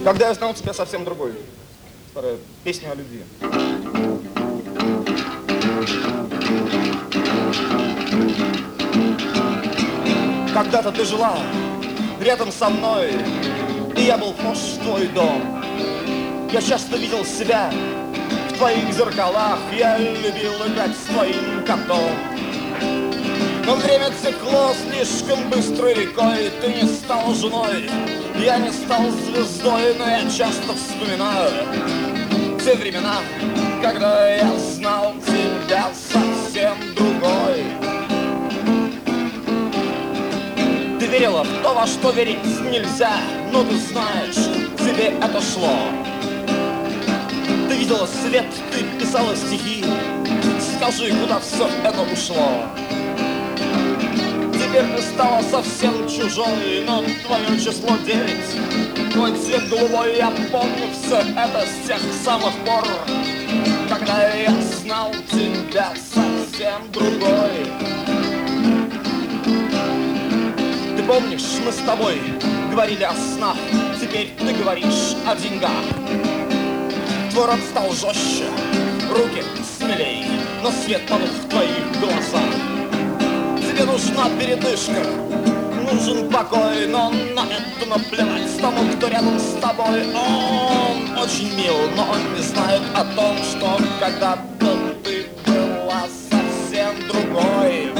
Когда я знал тебя совсем другой. Старая песня о любви. Когда-то ты жила рядом со мной, и я был вхож в твой дом. Я часто видел себя в твоих зеркалах, я любил играть с твоим котом. Но время текло слишком быстрой рекой, ты не стал женой, я не стал звездой, но я часто вспоминаю те времена, когда я знал тебя совсем другой. Ты верила в то, во что верить нельзя, но ты знаешь, тебе это шло. Ты видела свет, ты писала стихи, скажи, куда все это ушло. Теперь ты стала совсем чужой, но твое число 9, твой цвет голубой, я помню все это с тех самых пор, когда я знал тебя совсем другой. Ты помнишь, мы с тобой говорили о снах, теперь ты говоришь о деньгах. Твой рот стал жестче, руки смелей, но свет потух в твоих глазах. Тебе нужна передышка, нужен покой, но на это наплевать тому, кто рядом с тобой. Он очень мил, но он не знает о том, что когда-то ты была совсем другой.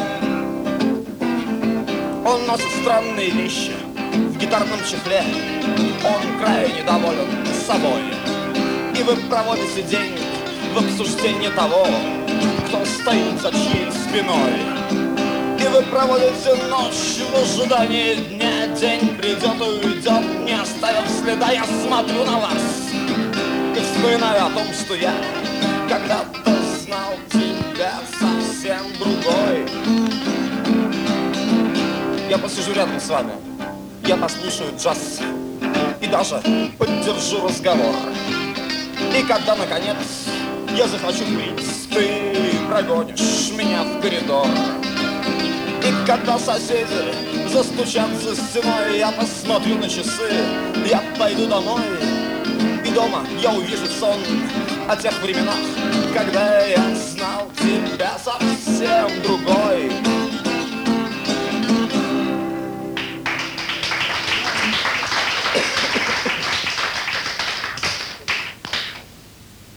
Он носит странные вещи в гитарном чехле, он крайне доволен собой. И вы проводите день в обсуждении того, кто стоит за чьей спиной. И вы проводите ночь в ожидании дня. День придет и уйдет, не оставив следа. Я смотрю на вас и вспоминаю о том, что я когда-то знал тебя совсем другой. Я посижу рядом с вами, я послушаю джаз и даже поддержу разговор. И когда, наконец, я захочу курить, ты прогонишь меня в коридор. И когда соседи застучат за стеной, я посмотрю на часы, я пойду домой. И дома я увижу сон о тех временах, когда я знал тебя совсем другой.